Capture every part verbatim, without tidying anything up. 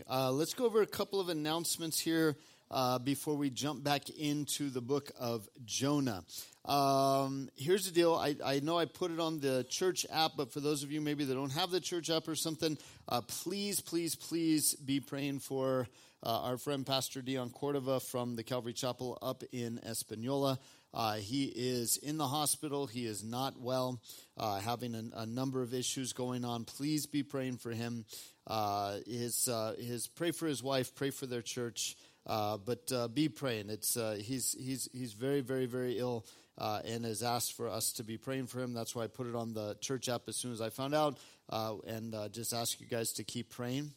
uh, let's go over a couple of announcements here uh, before we jump back into the book of Jonah. Um, here's the deal. I, I know I put it on the church app, but for those of you maybe that don't have the church app or something, uh, please, please, please be praying for uh, our friend Pastor Dion Cordova from the Calvary Chapel up in Espanola. Uh, he is in the hospital. He is not well, uh, having a, a number of issues going on. Please be praying for him. Uh, his, uh, his, pray for his wife, pray for their church, uh, but uh, be praying. It's uh, he's he's he's very very very ill, uh, and has asked for us to be praying for him. That's why I put it on the church app as soon as I found out, uh, and uh, just ask you guys to keep praying.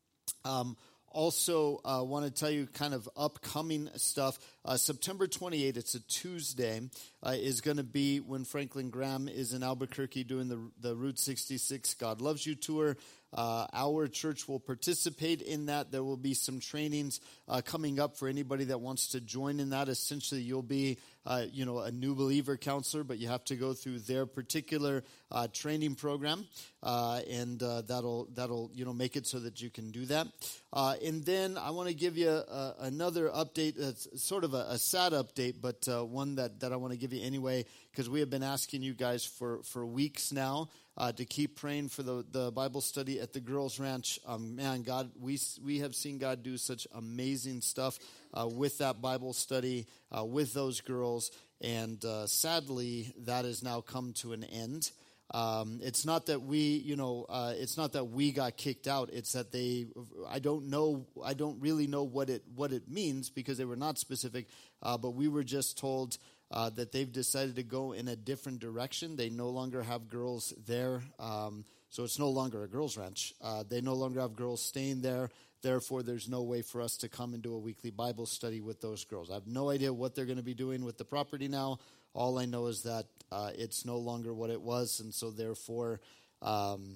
Um, Also, I uh, want to tell you kind of upcoming stuff. Uh, September twenty-eighth, it's a Tuesday, uh, is going to be when Franklin Graham is in Albuquerque doing the, the Route sixty-six God Loves You tour. Uh, our church will participate in that. There will be some trainings uh, coming up for anybody that wants to join in that. Essentially, you'll be, uh, you know, a new believer counselor, but you have to go through their particular uh, training program, uh, and uh, that'll that'll you know make it so that you can do that. Uh, and then I want to give you uh, another update. That's sort of a, a sad update, but uh, one that, that I want to give you anyway, because we have been asking you guys for, for weeks now uh, to keep praying for the, the Bible study at the Girls Ranch. Um, man, God, we we have seen God do such amazing stuff uh, with that Bible study, uh, with those girls, and uh, sadly, that has now come to an end. Um, it's not that we, you know, uh, it's not that we got kicked out. It's that they, I don't know, I don't really know what it what it means because they were not specific. Uh, but we were just told uh, that they've decided to go in a different direction. They no longer have girls there, um, so it's no longer a girls' ranch. Uh, they no longer have girls staying there. Therefore, there's no way for us to come and do a weekly Bible study with those girls. I have no idea what they're going to be doing with the property now. All I know is that uh, it's no longer what it was, and so therefore um,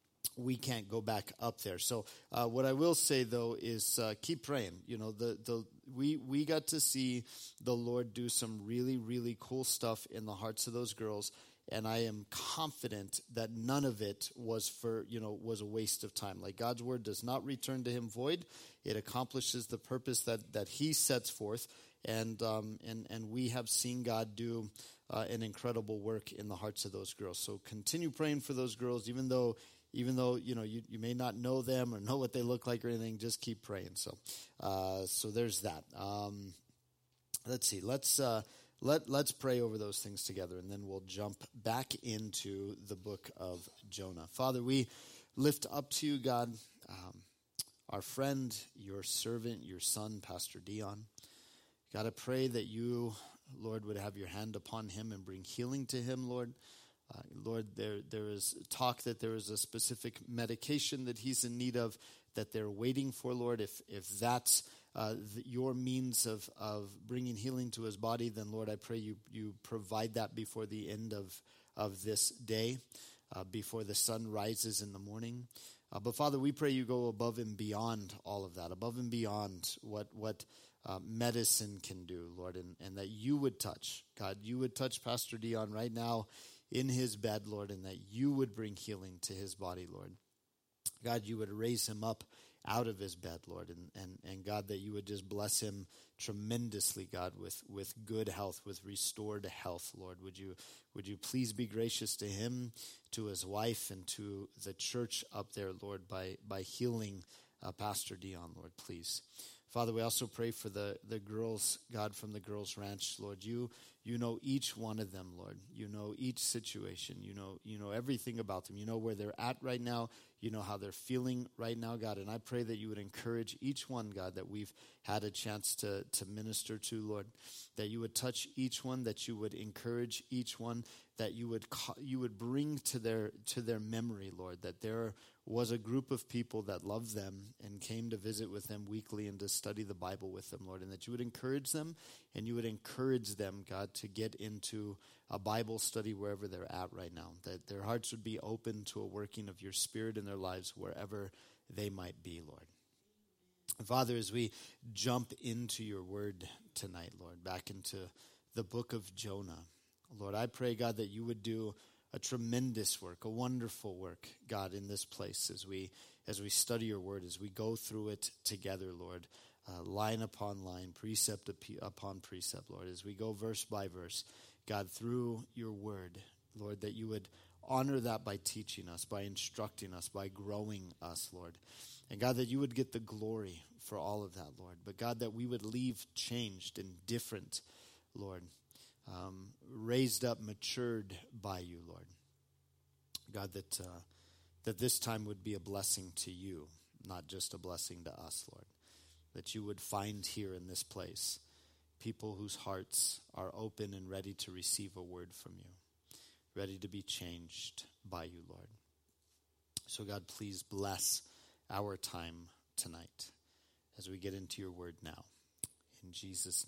we can't go back up there. So uh, what I will say, though, is uh, keep praying. You know, the the we we got to see the Lord do some really, really cool stuff in the hearts of those girls, and I am confident that none of it was for, you know, was a waste of time. Like, God's word does not return to him void. It accomplishes the purpose that, that he sets forth. And um, and and we have seen God do uh, an incredible work in the hearts of those girls. So continue praying for those girls, even though even though you know you, you may not know them or know what they look like or anything. Just keep praying. So uh, so there's that. Um, let's see. Let's uh, let let's pray over those things together, and then we'll jump back into the book of Jonah. Father, we lift up to you, God, um, our friend, your servant, your son, Pastor Dion. God, I pray that you, Lord, would have your hand upon him and bring healing to him, Lord. Uh, Lord, there there is talk that there is a specific medication that he's in need of that they're waiting for, Lord. If if that's uh, the, your means of, of bringing healing to his body, then, Lord, I pray you you provide that before the end of, of this day, uh, before the sun rises in the morning. Uh, but, Father, we pray you go above and beyond all of that, above and beyond what what Uh, medicine can do, Lord, and, and that you would touch, God, you would touch Pastor Dion right now in his bed, Lord, and that you would bring healing to his body, Lord. God, you would raise him up out of his bed, Lord, and, and, and God, that you would just bless him tremendously, God, with, with good health, with restored health, Lord. Would you would you please be gracious to him, to his wife, and to the church up there, Lord, by, by healing uh, Pastor Dion, Lord, please. Father, we also pray for the, the girls, God, from the Girls Ranch, Lord. You you know each one of them, Lord. You know each situation. You know you know everything about them. You know where they're at right now. You know how they're feeling right now, God. And I pray that you would encourage each one, God, that we've had a chance to, to minister to, Lord. That you would touch each one, that you would encourage each one, that you would you would bring to their to their memory, Lord, that there was a group of people that loved them and came to visit with them weekly and to study the Bible with them, Lord, and that you would encourage them and you would encourage them, God, to get into a Bible study wherever they're at right now, that their hearts would be open to a working of your Spirit in their lives wherever they might be, Lord. Father, as we jump into your word tonight, Lord, back into the book of Jonah, Lord, I pray, God, that you would do a tremendous work, a wonderful work, God, in this place as we as we study your word, as we go through it together, Lord, uh, line upon line, precept upon precept, Lord, as we go verse by verse, God, through your word, Lord, that you would honor that by teaching us, by instructing us, by growing us, Lord. And God, that you would get the glory for all of that, Lord. But God, that we would leave changed and different, Lord, um, raised up, matured by you, Lord. God, that uh, that this time would be a blessing to you, not just a blessing to us, Lord. That you would find here in this place people whose hearts are open and ready to receive a word from you, ready to be changed by you, Lord. So God, please bless our time tonight as we get into your word now. In Jesus'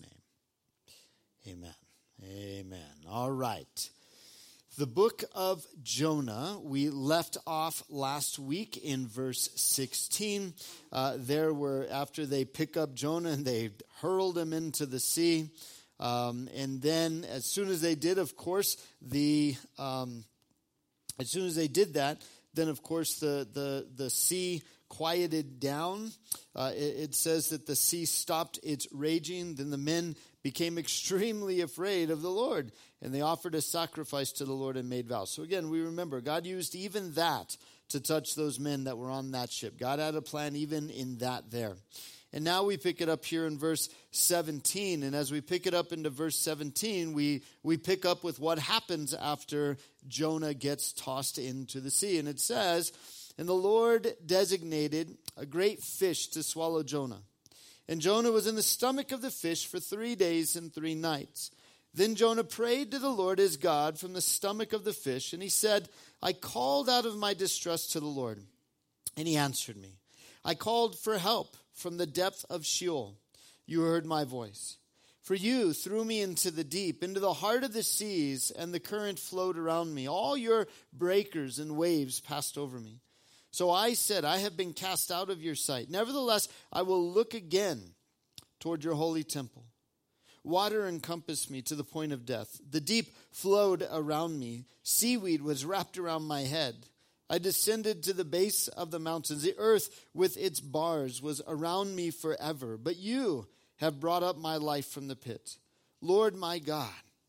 name, amen. Amen. All right. The book of Jonah, we left off last week in verse sixteen. Uh, there were, after they pick up Jonah and they hurled him into the sea. Um, and then as soon as they did, of course, the um, as soon as they did that, then of course the, the, the sea quieted down. Uh, it, it says that the sea stopped its raging. Then the men became extremely afraid of the Lord, and they offered a sacrifice to the Lord and made vows. So again, we remember God used even that to touch those men that were on that ship. God had a plan even in that there. And now we pick it up here in verse seventeen. And as we pick it up into verse seventeen, we, we pick up with what happens after Jonah gets tossed into the sea. And it says, "And the Lord designated a great fish to swallow Jonah. And Jonah was in the stomach of the fish for three days and three nights. Then Jonah prayed to the Lord his God from the stomach of the fish. And he said, I called out of my distress to the Lord, and he answered me. I called for help from the depth of Sheol. You heard my voice. For you threw me into the deep, into the heart of the seas, and the current flowed around me. All your breakers and waves passed over me. So I said, I have been cast out of your sight. Nevertheless, I will look again toward your holy temple. Water encompassed me to the point of death. The deep flowed around me. Seaweed was wrapped around my head. I descended to the base of the mountains. The earth with its bars was around me forever. But you have brought up my life from the pit. Lord my God,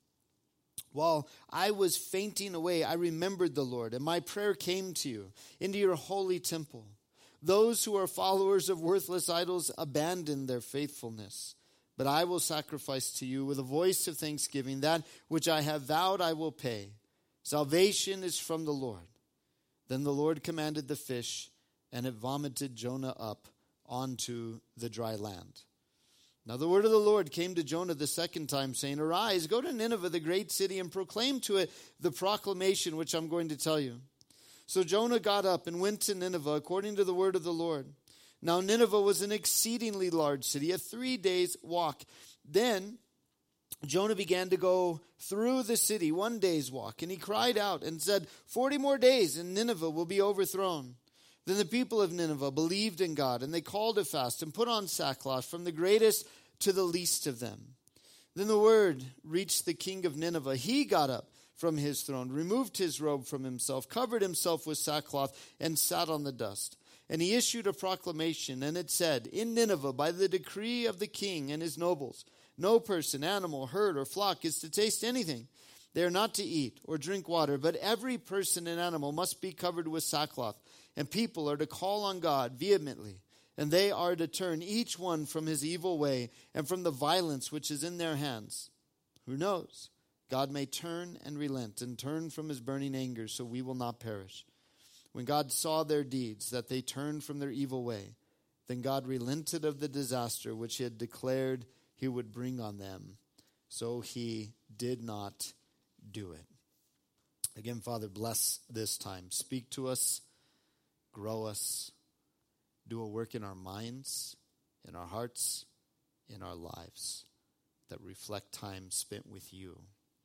while I was fainting away, I remembered the Lord, and my prayer came to you, into your holy temple. Those who are followers of worthless idols abandon their faithfulness. But I will sacrifice to you with a voice of thanksgiving. That which I have vowed I will pay. Salvation is from the Lord. Then the Lord commanded the fish, and it vomited Jonah up onto the dry land. Now the word of the Lord came to Jonah the second time, saying, Arise, go to Nineveh, the great city, and proclaim to it the proclamation which I'm going to tell you. So Jonah got up and went to Nineveh according to the word of the Lord. Now Nineveh was an exceedingly large city, a three days walk. Then Jonah began to go through the city one day's walk, and he cried out and said, Forty more days, and Nineveh will be overthrown. Then the people of Nineveh believed in God, and they called a fast and put on sackcloth from the greatest to the least of them. Then the word reached the king of Nineveh. He got up from his throne, removed his robe from himself, covered himself with sackcloth, and sat on the dust. And he issued a proclamation, and it said, In Nineveh, by the decree of the king and his nobles, no person, animal, herd, or flock is to taste anything. They are not to eat or drink water, but every person and animal must be covered with sackcloth. And people are to call on God vehemently, and they are to turn each one from his evil way and from the violence which is in their hands. Who knows? God may turn and relent and turn from his burning anger, so we will not perish. When God saw their deeds, that they turned from their evil way, then God relented of the disaster which he had declared he would bring on them. So he did not do it. Again, Father, bless this time. Speak to us. Grow us, do a work in our minds, in our hearts, in our lives that reflect time spent with you,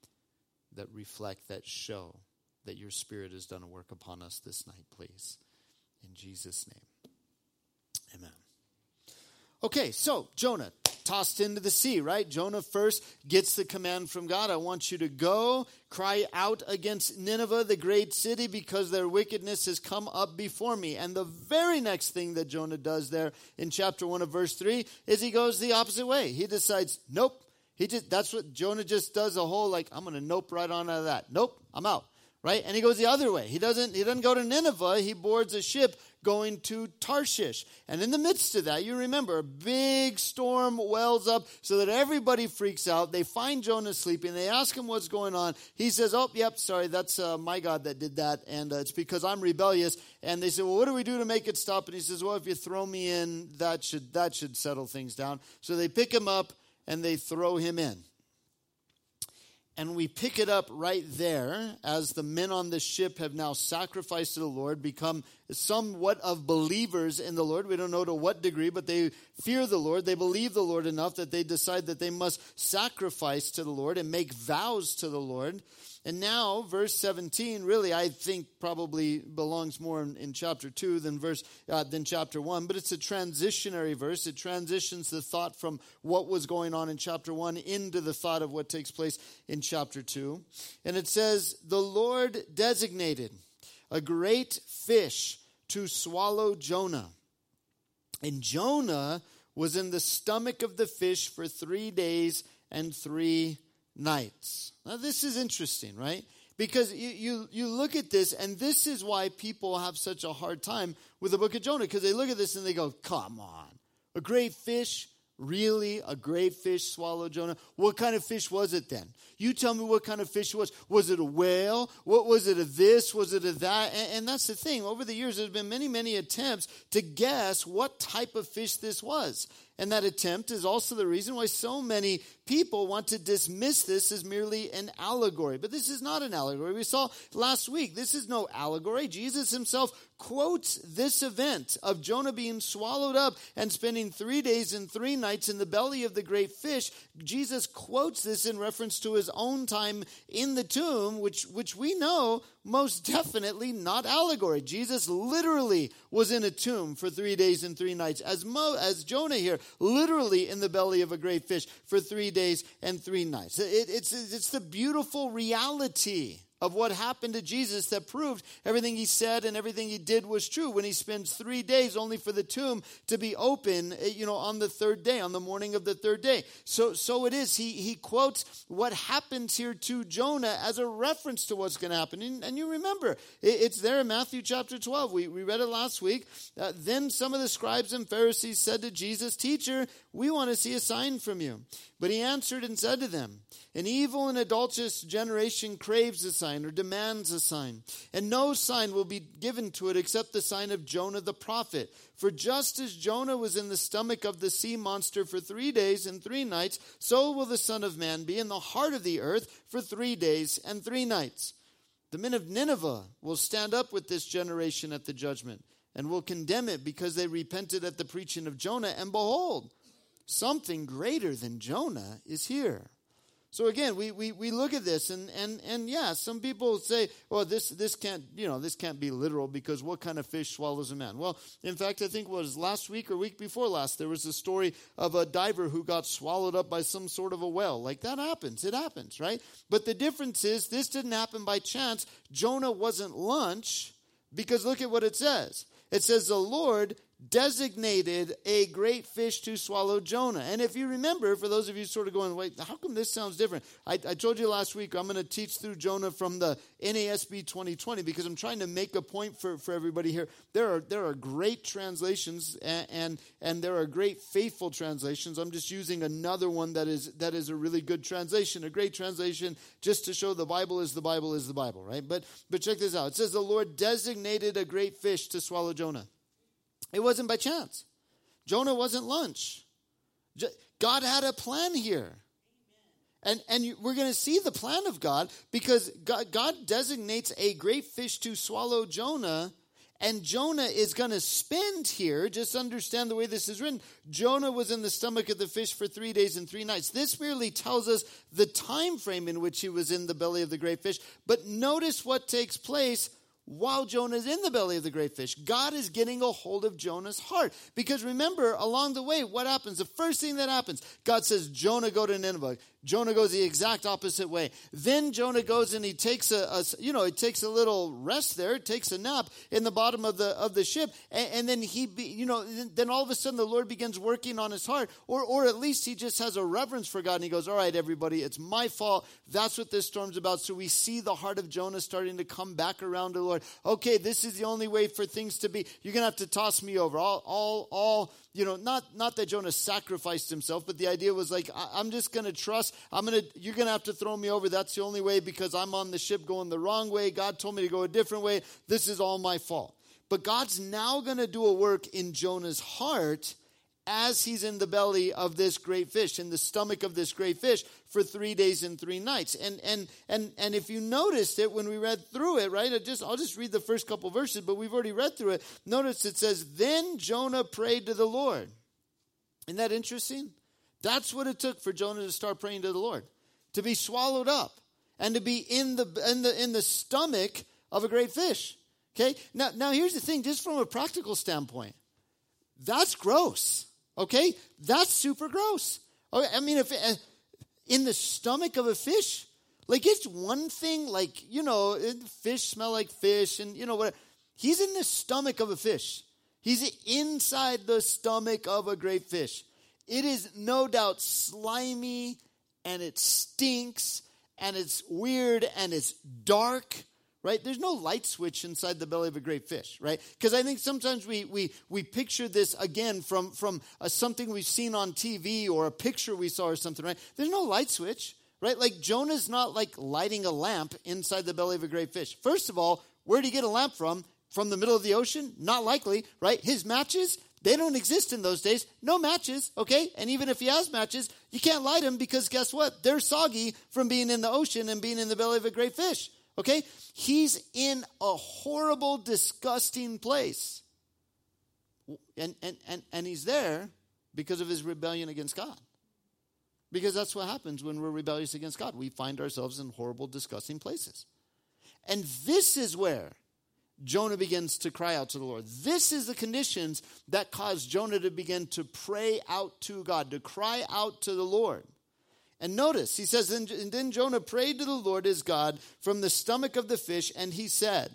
that reflect, that show that your Spirit has done a work upon us this night, please. In Jesus' name, amen. Okay, so Jonah, tossed into the sea, right? Jonah first gets the command from God. I want you to go, cry out against Nineveh, the great city, because their wickedness has come up before me. And the very next thing that Jonah does there in chapter one of verse three is he goes the opposite way. He decides, nope. He just, that's what Jonah just does, a whole like, I'm going to nope right on out of that. Nope, I'm out. Right? And he goes the other way. He doesn't, he doesn't go to Nineveh. He boards a ship going to Tarshish. And in the midst of that, you remember, a big storm wells up so that everybody freaks out. They find Jonah sleeping. They ask him what's going on. He says, oh, yep, sorry, that's uh, my God that did that. And uh, it's because I'm rebellious. And they say, well, what do we do to make it stop? And he says, well, if you throw me in, that should that should settle things down. So they pick him up and they throw him in. And we pick it up right there as the men on the ship have now sacrificed to the Lord, become somewhat of believers in the Lord. We don't know to what degree, but they fear the Lord. They believe the Lord enough that they decide that they must sacrifice to the Lord and make vows to the Lord. And now, verse seventeen, really, I think probably belongs more in, in chapter two than verse uh, than chapter one. But it's a transitionary verse. It transitions the thought from what was going on in chapter one into the thought of what takes place in chapter two. And it says, the Lord designated a great fish to swallow Jonah. And Jonah was in the stomach of the fish for three days and three nights. Now this is interesting, right? Because you, you you look at this, and this is why people have such a hard time with the book of Jonah, because they look at this and they go, come on, a great fish? Really? A great fish swallowed Jonah? What kind of fish was it then? You tell me what kind of fish it was. Was it a whale? What was it, a this? Was it a that? And, and that's the thing. Over the years, there's been many, many attempts to guess what type of fish this was. And that attempt is also the reason why so many people want to dismiss this as merely an allegory. But this is not an allegory. We saw last week, this is no allegory. Jesus himself quotes this event of Jonah being swallowed up and spending three days and three nights in the belly of the great fish. Jesus quotes this in reference to his own time in the tomb, which, which we know most definitely not allegory. Jesus literally was in a tomb for three days and three nights, as Mo, as Jonah here, literally in the belly of a great fish for three days and three nights. It, it's, it's the beautiful reality of what happened to Jesus that proved everything he said and everything he did was true when he spends three days only for the tomb to be open, you know, on the third day, on the morning of the third day. So so it is. He he quotes what happens here to Jonah as a reference to what's going to happen. And, and you remember, it, it's there in Matthew chapter twelve. We, we read it last week. Uh, then some of the scribes and Pharisees said to Jesus, "Teacher, we want to see a sign from you." But he answered and said to them, "An evil and adulterous generation craves a sign or demands a sign, and no sign will be given to it except the sign of Jonah the prophet. For just as Jonah was in the stomach of the sea monster for three days and three nights, so will the Son of Man be in the heart of the earth for three days and three nights. The men of Nineveh will stand up with this generation at the judgment, and will condemn it because they repented at the preaching of Jonah, and behold, something greater than Jonah is here." So again, we, we, we look at this and, and, and yeah, some people say, well, this this can't, you know, this can't be literal because what kind of fish swallows a man? Well, in fact, I think it was last week or week before last, there was a story of a diver who got swallowed up by some sort of a whale. Like that happens. It happens, right? But the difference is this didn't happen by chance. Jonah wasn't lunch, because look at what it says. It says the Lord designated a great fish to swallow Jonah. And if you remember, for those of you sort of going, wait, how come this sounds different? I, I told you last week I'm going to teach through Jonah from the N A S B twenty twenty because I'm trying to make a point for, for everybody here. There are there are great translations and, and and there are great faithful translations. I'm just using another one that is that is a really good translation, a great translation, just to show the Bible is the Bible is the Bible, right? But but check this out. It says the Lord designated a great fish to swallow Jonah. It wasn't by chance. Jonah wasn't lunch. God had a plan here. And, and we're going to see the plan of God because God, God designates a great fish to swallow Jonah. And Jonah is going to spend here, just understand the way this is written, Jonah was in the stomach of the fish for three days and three nights. This merely tells us the time frame in which he was in the belly of the great fish. But notice what takes place while Jonah is in the belly of the great fish. God is getting a hold of Jonah's heart. Because remember, along the way, what happens? The first thing that happens, God says, Jonah, go to Nineveh. Jonah goes the exact opposite way. Then Jonah goes and he takes a, a you know, he takes a little rest there, takes a nap in the bottom of the of the ship, and, and then he, be, you know, then all of a sudden the Lord begins working on his heart, or or at least he just has a reverence for God, and he goes, all right, everybody, it's my fault. That's what this storm's about. So we see the heart of Jonah starting to come back around to the Lord. Okay, this is the only way for things to be. You're gonna have to toss me over. All, all, all. You know, not not that Jonah sacrificed himself, but the idea was like, I, I'm just going to trust. I'm going to, you're going to have to throw me over. That's the only way because I'm on the ship going the wrong way. God told me to go a different way. This is all my fault. But God's now going to do a work in Jonah's heart as he's in the belly of this great fish, in the stomach of this great fish for three days and three nights. And and and and if you noticed it when we read through it, right? I just I'll just read the first couple verses, but we've already read through it. Notice it says, then Jonah prayed to the Lord. Isn't that interesting? That's what it took for Jonah to start praying to the Lord, to be swallowed up and to be in the in the in the stomach of a great fish. Okay? Now now here's the thing, just from a practical standpoint. That's gross. Okay? That's super gross. Okay, I mean, if uh, in the stomach of a fish, like it's one thing, like, you know, fish smell like fish and, you know, what. He's in the stomach of a fish. He's inside the stomach of a great fish. It is no doubt slimy and it stinks and it's weird and it's dark. Right? There's no light switch inside the belly of a great fish, right? Because I think sometimes we we we picture this again from, from a, something we've seen on T V or a picture we saw or something, right? There's no light switch, right? Like Jonah's not like lighting a lamp inside the belly of a great fish. First of all, where did he get a lamp from? From the middle of the ocean? Not likely, right? His matches, they don't exist in those days. No matches, okay? And even if he has matches, you can't light them because guess what? They're soggy from being in the ocean and being in the belly of a great fish. Okay? He's in a horrible, disgusting place. And, and, and, and he's there because of his rebellion against God. Because that's what happens when we're rebellious against God. We find ourselves in horrible, disgusting places. And this is where Jonah begins to cry out to the Lord. This is the conditions that cause Jonah to begin to pray out to God, to cry out to the Lord. And notice, he says, and then Jonah prayed to the Lord his God from the stomach of the fish, and he said,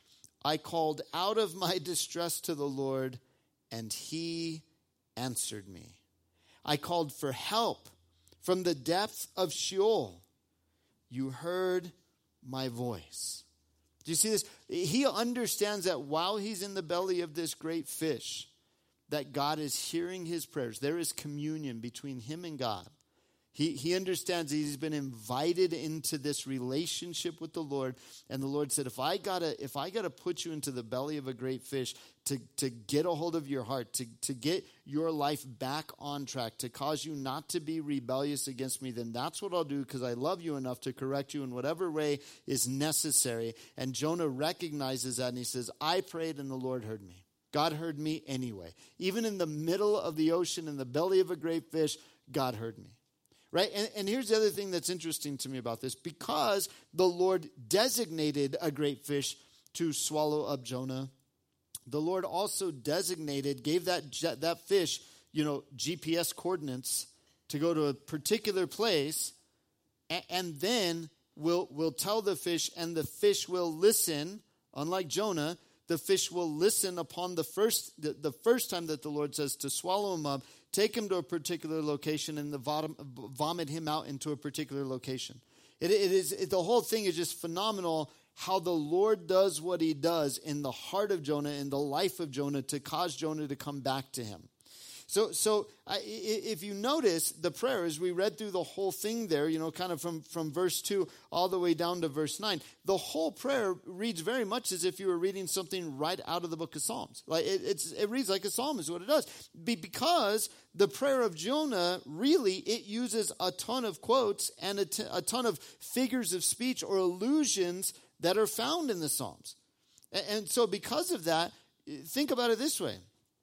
I called out of my distress to the Lord, and he answered me. I called for help from the depth of Sheol. You heard my voice. Do you see this? He understands that while he's in the belly of this great fish, that God is hearing his prayers. There is communion between him and God. He he understands that he's been invited into this relationship with the Lord. And the Lord said, if I gotta, if I gotta put you into the belly of a great fish to, to get a hold of your heart, to, to get your life back on track, to cause you not to be rebellious against me, then that's what I'll do because I love you enough to correct you in whatever way is necessary. And Jonah recognizes that and he says, I prayed and the Lord heard me. God heard me anyway. Even in the middle of the ocean, in the belly of a great fish, God heard me. Right? And, and here's the other thing that's interesting to me about this. Because the Lord designated a great fish to swallow up Jonah, the Lord also designated, gave that that fish, you know, G P S coordinates to go to a particular place, and, and then will will tell the fish, and the fish will listen. Unlike Jonah, the fish will listen upon the first the, the first time that the Lord says to swallow him up, take him to a particular location, and the vom, vomit him out into a particular location. It, it is it, the whole thing is just phenomenal. How the Lord does what he does in the heart of Jonah, in the life of Jonah, to cause Jonah to come back to him. So, so uh, if you notice the prayer, as we read through the whole thing there, you know, kind of from, from verse two all the way down to verse nine, the whole prayer reads very much as if you were reading something right out of the book of Psalms. Like it, it's, it reads like a psalm is what it does. Be, because the prayer of Jonah, really, it uses a ton of quotes and a, t- a ton of figures of speech or allusions that are found in the Psalms. And, and so because of that, think about it this way.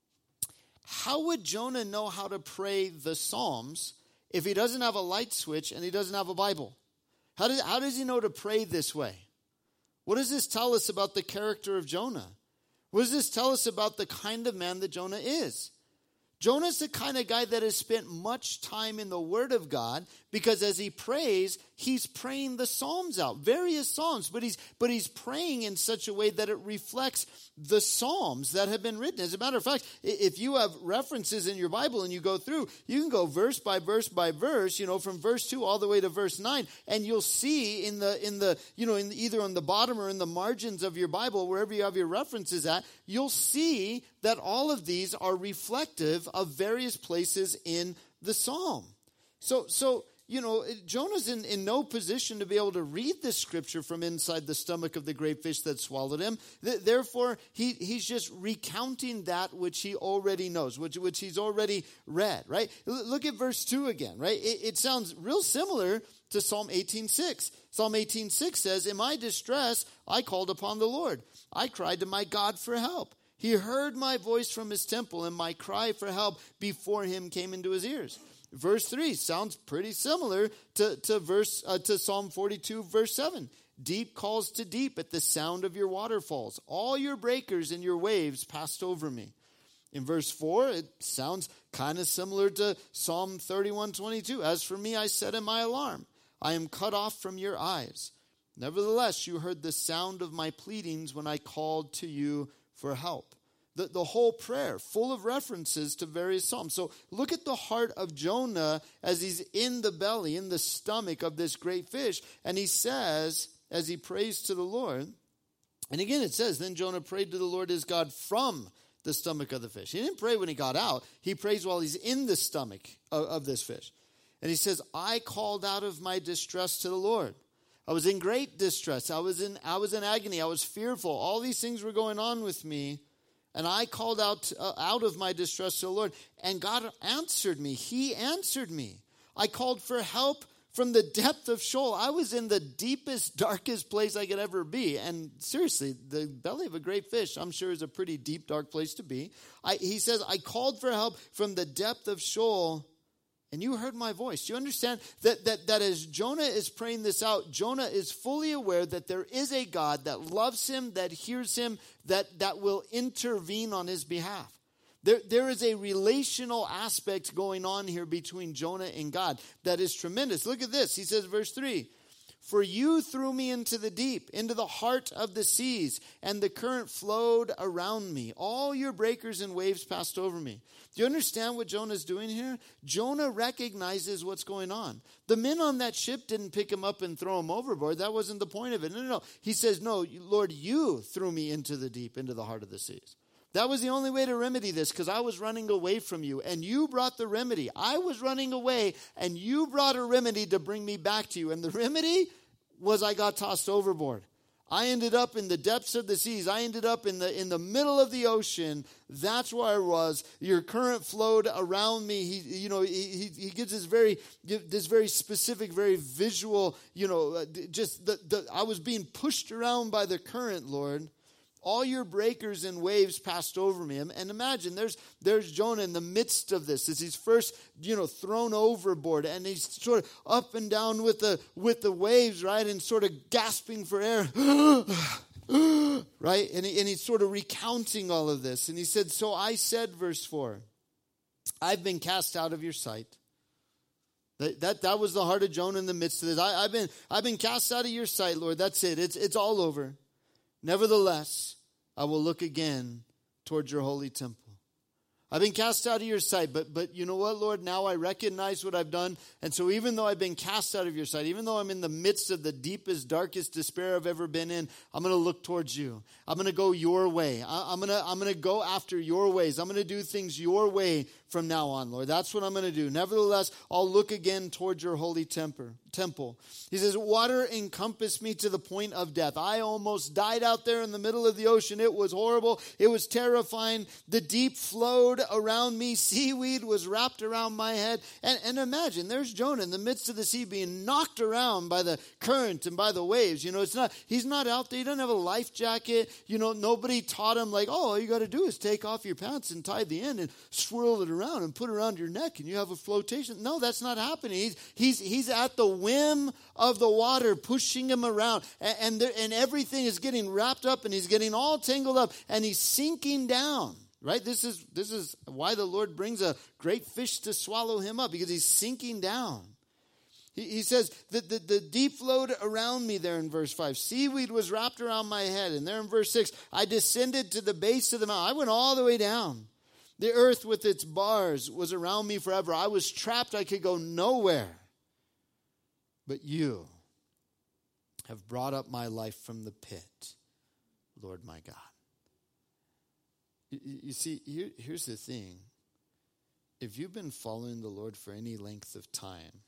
How would Jonah know how to pray the Psalms if he doesn't have a light switch and he doesn't have a Bible? How does, how does he know to pray this way? What does this tell us about the character of Jonah? What does this tell us about the kind of man that Jonah is? Jonah's the kind of guy that has spent much time in the Word of God, because as he prays, he's praying the Psalms out, various Psalms, but he's but he's praying in such a way that it reflects the Psalms that have been written. As a matter of fact, if you have references in your Bible and you go through, you can go verse by verse by verse, you know, from verse two all the way to verse nine, and you'll see in the in the you know in either on the bottom or in the margins of your Bible, wherever you have your references at, you'll see that all of these are reflective of various places in the Psalm. So so you know, Jonah's in, in no position to be able to read this scripture from inside the stomach of the great fish that swallowed him. Th- therefore, he, he's just recounting that which he already knows, which, which he's already read, right? L- look at verse two again, right? It, it sounds real similar to Psalm eighteen six. Psalm eighteen six says, "In my distress, I called upon the Lord. I cried to my God for help. He heard my voice from his temple, and my cry for help before him came into his ears." Verse three sounds pretty similar to, to verse uh, to Psalm forty-two, verse seven. "Deep calls to deep at the sound of your waterfalls. All your breakers and your waves passed over me." In verse four, it sounds kind of similar to Psalm thirty-one, twenty-two. "As for me, I said in my alarm, I am cut off from your eyes. Nevertheless, you heard the sound of my pleadings when I called to you for help." The, the whole prayer, full of references to various psalms. So look at the heart of Jonah as he's in the belly, in the stomach of this great fish. And he says, as he prays to the Lord, and again it says, "Then Jonah prayed to the Lord his God from the stomach of the fish." He didn't pray when he got out. He prays while he's in the stomach of, of this fish. And he says, "I called out of my distress to the Lord. I was in great distress. I was in, I was in agony. I was fearful. All these things were going on with me. And I called out uh, out of my distress to the Lord, and God answered me. He answered me. I called for help from the depth of Sheol." I was in the deepest, darkest place I could ever be. And seriously, the belly of a great fish, I'm sure, is a pretty deep, dark place to be. I, he says, "I called for help from the depth of Sheol, and you heard my voice." Do you understand that, that, that as Jonah is praying this out, Jonah is fully aware that there is a God that loves him, that hears him, that, that will intervene on his behalf. There, there is a relational aspect going on here between Jonah and God that is tremendous. Look at this. He says, verse three, "For you threw me into the deep, into the heart of the seas, and the current flowed around me. All your breakers and waves passed over me." Do you understand what Jonah's doing here? Jonah recognizes what's going on. The men on that ship didn't pick him up and throw him overboard. That wasn't the point of it. No, no, no. He says, "No, Lord, you threw me into the deep, into the heart of the seas. That was the only way to remedy this, because I was running away from you, and you brought the remedy. I was running away, and you brought a remedy to bring me back to you. And the remedy was I got tossed overboard. I ended up in the depths of the seas. I ended up in the in the middle of the ocean. That's where I was. Your current flowed around me." He, you know, he he gives this very this very specific, very visual. You know, just the, the I was being pushed around by the current, Lord. All your breakers and waves passed over me. And imagine, there's there's Jonah in the midst of this as he's first, you know, thrown overboard, and he's sort of up and down with the with the waves, right, and sort of gasping for air, right, and he, and he's sort of recounting all of this, and he said, "So I said," verse four, "I've been cast out of your sight." That, that that was the heart of Jonah in the midst of this. I, I've been I've been cast out of your sight, Lord. That's it. It's it's all over. Nevertheless, I will look again towards your holy temple. I've been cast out of your sight, but but you know what, Lord? Now I recognize what I've done. And so even though I've been cast out of your sight, even though I'm in the midst of the deepest, darkest despair I've ever been in, I'm going to look towards you. I'm going to go your way. I, I'm going to I'm going to go after your ways. I'm going to do things your way from now on, Lord. That's what I'm going to do. Nevertheless, I'll look again towards your holy temple. Temple. He says, "Water encompassed me to the point of death." I almost died out there in the middle of the ocean. It was horrible. It was terrifying. The deep flowed around me. Seaweed was wrapped around my head. And, and imagine, there's Jonah in the midst of the sea being knocked around by the current and by the waves. You know, it's not, he's not out there. He doesn't have a life jacket. You know, nobody taught him like, oh, all you got to do is take off your pants and tie the end and swirl it around. around and put around your neck and you have a flotation. No, that's not happening. He's, he's, he's at the whim of the water, pushing him around. And, and, there, and everything is getting wrapped up and he's getting all tangled up and he's sinking down. Right? This is, this is why the Lord brings a great fish to swallow him up, because he's sinking down. He, he says, the, the, the deep flowed around me there in verse five. Seaweed was wrapped around my head. And there in verse six, I descended to the base of the mountain. I went all the way down. The earth with its bars was around me forever. I was trapped. I could go nowhere. But you have brought up my life from the pit, Lord my God. You, you see, here, here's the thing. If you've been following the Lord for any length of time,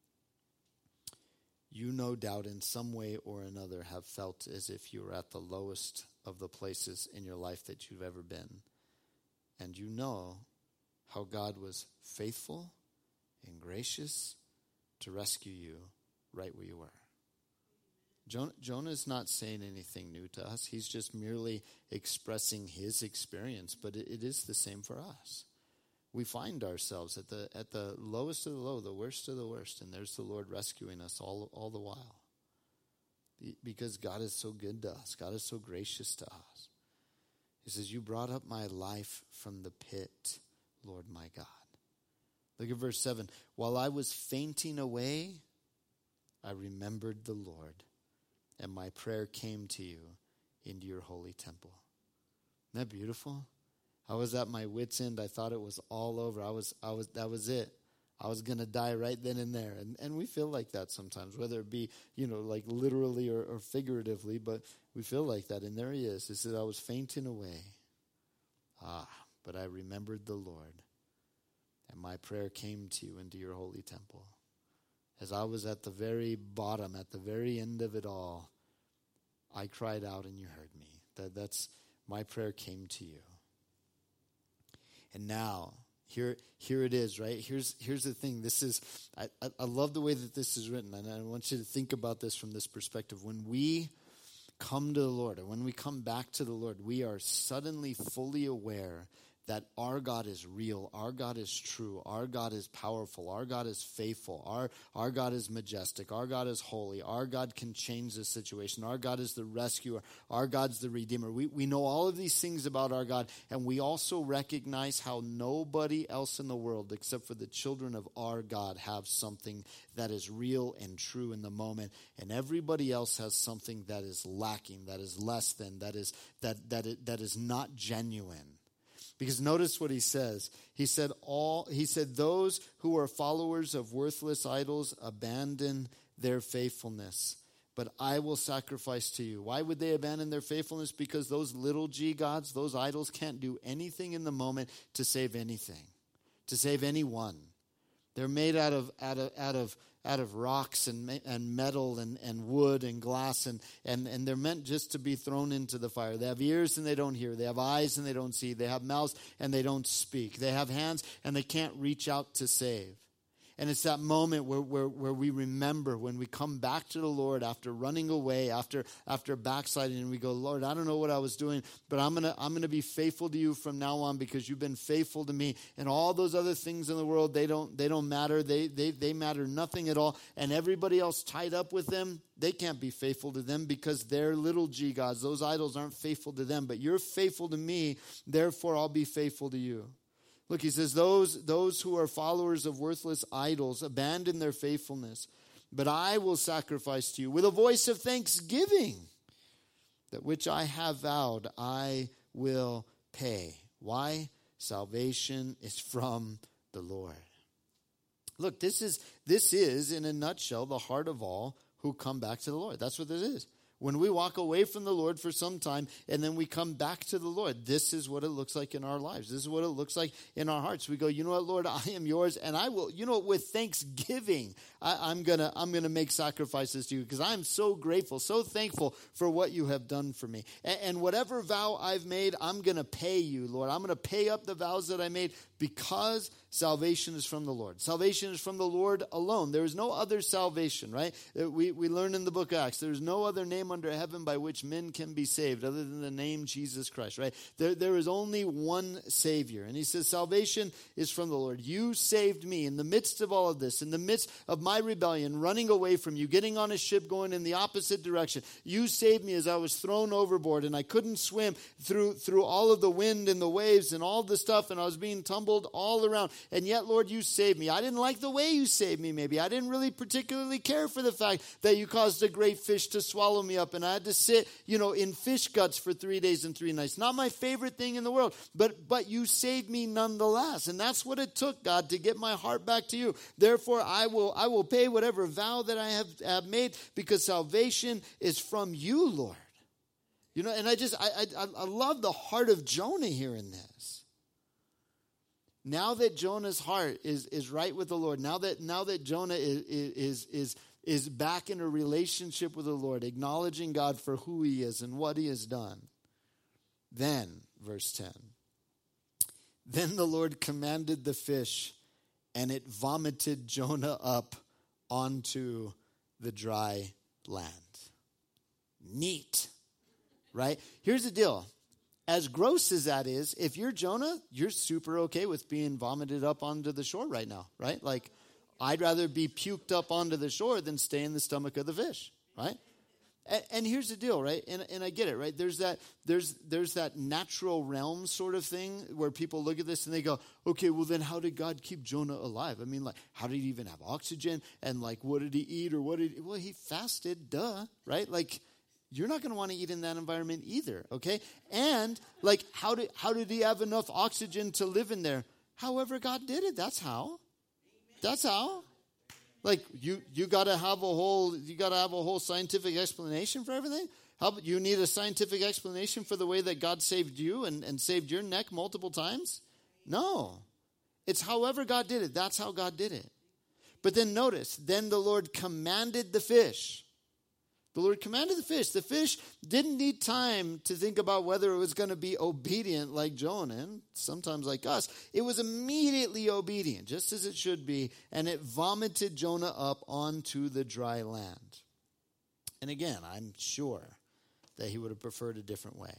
you no doubt in some way or another have felt as if you were at the lowest of the places in your life that you've ever been. And you know how God was faithful and gracious to rescue you right where you were. Jonah, Jonah's not saying anything new to us. He's just merely expressing his experience, but it, it is the same for us. We find ourselves at the at the lowest of the low, the worst of the worst, and there's the Lord rescuing us all, all the while. Because God is so good to us. God is so gracious to us. He says, you brought up my life from the pit, Lord my God. Look at verse seven. While I was fainting away, I remembered the Lord, and my prayer came to you into your holy temple. Isn't that beautiful? I was at my wit's end. I thought it was all over. I was, I was, that was it. I was going to die right then and there. And and we feel like that sometimes, whether it be, you know, like literally or, or figuratively, but we feel like that. And there he is. He said, I was fainting away. Ah, but I remembered the Lord, and my prayer came to you into your holy temple. As I was at the very bottom, at the very end of it all, I cried out and you heard me. That that's my prayer came to you. And now, here, here it is, right? Here's here's the thing. This is, I, I, I love the way that this is written, and I want you to think about this from this perspective. When we come to the Lord, or when we come back to the Lord, we are suddenly fully aware that our God is real, our God is true, our God is powerful, our God is faithful, our, our God is majestic, our God is holy, our God can change the situation, our God is the rescuer, our God's the redeemer. We, we know all of these things about our God, and we also recognize how nobody else in the world except for the children of our God have something that is real and true in the moment, and everybody else has something that is lacking, that is less than, that is, that, that, it, that is not genuine. Because notice what he says. He said, all, he said, those who are followers of worthless idols abandon their faithfulness, but I will sacrifice to you. Why would they abandon their faithfulness? Because those little g gods, those idols can't do anything in the moment to save anything, to save anyone. They're made out of out of out of out of rocks and and metal and, and wood and glass and, and and they're meant just to be thrown into the fire. They have ears and they don't hear. They have eyes and they don't see. They have mouths and they don't speak. They have hands and they can't reach out to save. And it's that moment where, where, where we remember when we come back to the Lord after running away, after after backsliding, and we go, Lord, I don't know what I was doing, but I'm gonna I'm gonna be faithful to you from now on because you've been faithful to me. And all those other things in the world, they don't they don't matter. They they they matter nothing at all. And everybody else tied up with them, they can't be faithful to them because they're little g gods. Those idols aren't faithful to them, but you're faithful to me, therefore I'll be faithful to you. Look, he says, those, those who are followers of worthless idols abandon their faithfulness, but I will sacrifice to you with a voice of thanksgiving, that which I have vowed I will pay. Why? Salvation is from the Lord. Look, this is, this is, in a nutshell, the heart of all who come back to the Lord. That's what this is. When we walk away from the Lord for some time and then we come back to the Lord, this is what it looks like in our lives. This is what it looks like in our hearts. We go, you know what, Lord, I am yours, and I will, you know, with thanksgiving, I, I'm gonna, I'm gonna make sacrifices to you because I'm so grateful, so thankful for what you have done for me. And, and whatever vow I've made, I'm gonna pay you, Lord. I'm gonna pay up the vows that I made because salvation is from the Lord. Salvation is from the Lord alone. There is no other salvation, right? We, we learn in the book of Acts, there is no other name under heaven by which men can be saved other than the name Jesus Christ, right? There, there is only one Savior. And he says, salvation is from the Lord. You saved me in the midst of all of this, in the midst of my rebellion, running away from you, getting on a ship going in the opposite direction. You saved me as I was thrown overboard and I couldn't swim through, through all of the wind and the waves and all the stuff, and I was being tumbled all around. And yet, Lord, you saved me. I didn't like the way you saved me, maybe. I didn't really particularly care for the fact that you caused a great fish to swallow me up, and I had to sit, you know, in fish guts for three days and three nights. Not my favorite thing in the world, but but you saved me nonetheless. And that's what it took, God, to get my heart back to you. Therefore, I will I will pay whatever vow that I have, have made, because salvation is from you, Lord. You know, and I just, I, I I love the heart of Jonah here in this. Now that Jonah's heart is, is right with the Lord, now that now that Jonah is, is is is back in a relationship with the Lord, acknowledging God for who he is and what he has done, then, verse ten, then the Lord commanded the fish, and it vomited Jonah up onto the dry land. Neat, right? Here's the deal. As gross as that is, if you're Jonah, you're super okay with being vomited up onto the shore right now, right? Like, I'd rather be puked up onto the shore than stay in the stomach of the fish, right? And, and here's the deal, right? And, and I get it, right? There's that there's there's that natural realm sort of thing where people look at this and they go, okay, well then how did God keep Jonah alive? I mean, like, how did he even have oxygen? And like, what did he eat or what did he, well, he fasted, duh, right? Like, you're not going to want to eat in that environment either, okay? And, like, how did how did he have enough oxygen to live in there? However God did it, that's how. That's how. Like, you you got to have a whole you got to have a whole scientific explanation for everything? How about you need a scientific explanation for the way that God saved you and, and saved your neck multiple times? No. It's however God did it. That's how God did it. But then notice, then the Lord commanded the fish. The Lord commanded the fish. The fish didn't need time to think about whether it was going to be obedient like Jonah, and sometimes like us. It was immediately obedient, just as it should be, and it vomited Jonah up onto the dry land. And again, I'm sure that he would have preferred a different way.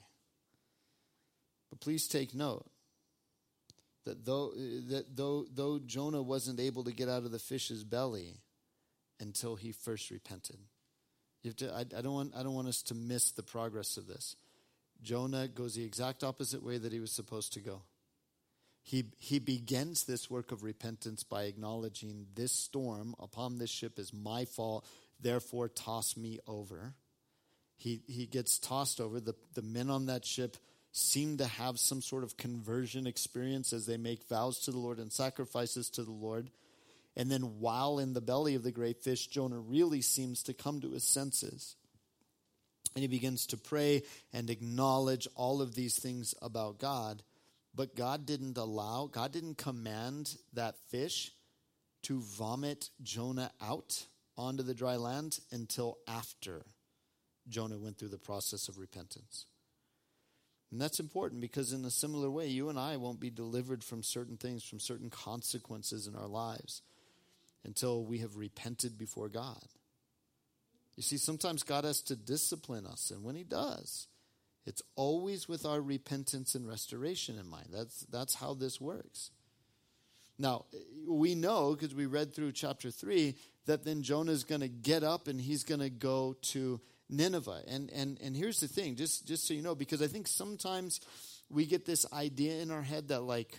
But please take note that though that though though Jonah wasn't able to get out of the fish's belly until he first repented. You have to, I, I don't want I don't want us to miss the progress of this. Jonah goes the exact opposite way that he was supposed to go. He he begins this work of repentance by acknowledging this storm upon this ship is my fault, therefore toss me over. He he gets tossed over. The, the men on that ship seem to have some sort of conversion experience as they make vows to the Lord and sacrifices to the Lord. And then while in the belly of the great fish, Jonah really seems to come to his senses. And he begins to pray and acknowledge all of these things about God. But God didn't allow, God didn't command that fish to vomit Jonah out onto the dry land until after Jonah went through the process of repentance. And that's important because in a similar way, you and I won't be delivered from certain things, from certain consequences in our lives, until we have repented before God. You see, sometimes God has to discipline us, and when he does, it's always with our repentance and restoration in mind. That's that's how this works. Now, we know, because we read through chapter three, that then Jonah's going to get up and he's going to go to Nineveh. And and and here's the thing, just, just so you know, because I think sometimes we get this idea in our head that, like,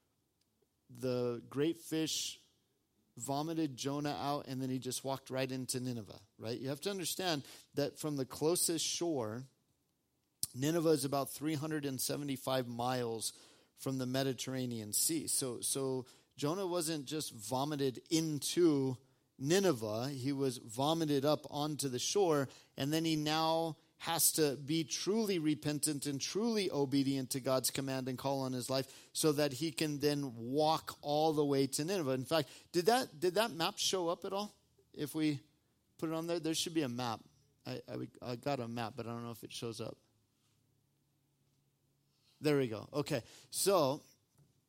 the great fish vomited Jonah out, and then he just walked right into Nineveh, right? You have to understand that from the closest shore, Nineveh is about three hundred seventy-five miles from the Mediterranean Sea. So, so Jonah wasn't just vomited into Nineveh. He was vomited up onto the shore, and then he now has to be truly repentant and truly obedient to God's command and call on his life so that he can then walk all the way to Nineveh. In fact, did that did that map show up at all? If we put it on there, there should be a map. I, I, I got a map, but I don't know if it shows up. There we go. Okay, so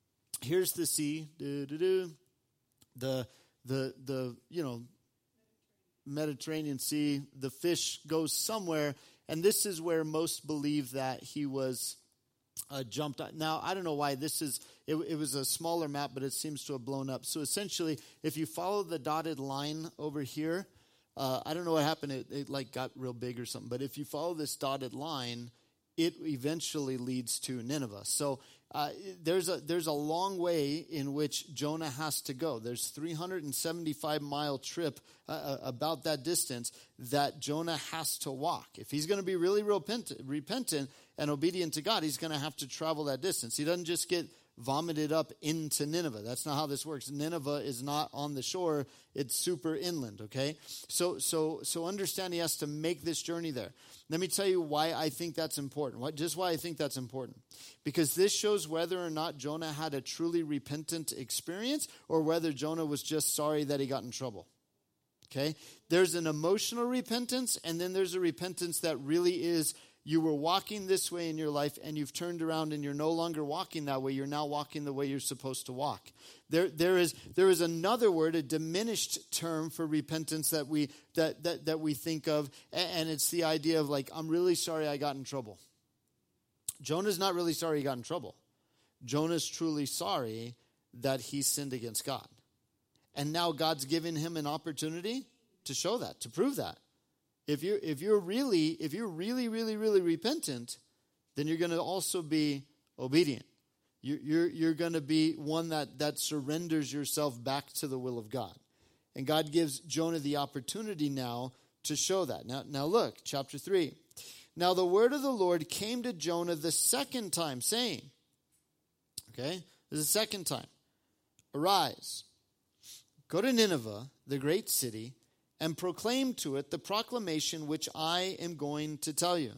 here's the sea, doo-doo-doo. the the the you know Mediterranean Sea. The fish goes somewhere, and this is where most believe that he was uh, jumped out. Now, I don't know why this is. It, it was a smaller map, but it seems to have blown up. So essentially, if you follow the dotted line over here, uh, I don't know what happened. It, it like got real big or something. But if you follow this dotted line, it eventually leads to Nineveh. So uh, there's a there's a long way in which Jonah has to go. There's three hundred seventy-five mile trip, uh, about that distance, that Jonah has to walk. If he's going to be really repentant, repentant and obedient to God, he's going to have to travel that distance. He doesn't just get vomited up into Nineveh. That's not how this works. Nineveh is not on the shore. It's super inland, okay? So so so understand he has to make this journey there. Let me tell you why I think that's important. What, just why I think that's important. Because this shows whether or not Jonah had a truly repentant experience or whether Jonah was just sorry that he got in trouble. Okay? There's an emotional repentance, and then there's a repentance that really is you were walking this way in your life and you've turned around and you're no longer walking that way. You're now walking the way you're supposed to walk. There, there is there is another word, a diminished term for repentance that we that that, that we think of, and it's the idea of like, I'm really sorry I got in trouble. Jonah's not really sorry he got in trouble. Jonah's truly sorry that he sinned against God. And now God's given him an opportunity to show that, to prove that. If you're if you're really if you're really really really repentant, then you're going to also be obedient. You, you're you're going to be one that that surrenders yourself back to the will of God, and God gives Jonah the opportunity now to show that. Now now look, chapter three. Now the word of the Lord came to Jonah the second time, saying, okay, this is the second time, arise, go to Nineveh, the great city, and proclaim to it the proclamation which I am going to tell you.